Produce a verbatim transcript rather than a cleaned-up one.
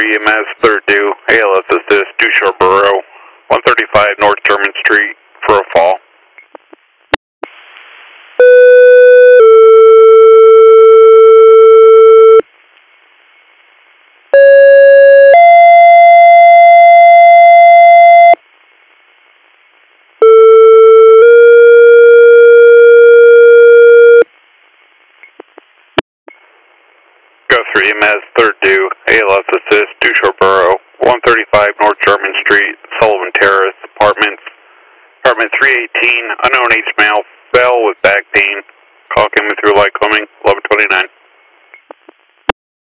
three E M S, third due, A L S assist, due shore borough, one thirty-five North German Street for a fall. Go three E M S, third due, A L S assist, due shore borough, one thirty-five North German Street, Sullivan Terrace, apartments, apartment three eighteen, unknown age male, fell with back pain. Call coming through light coming, eleven twenty-nine.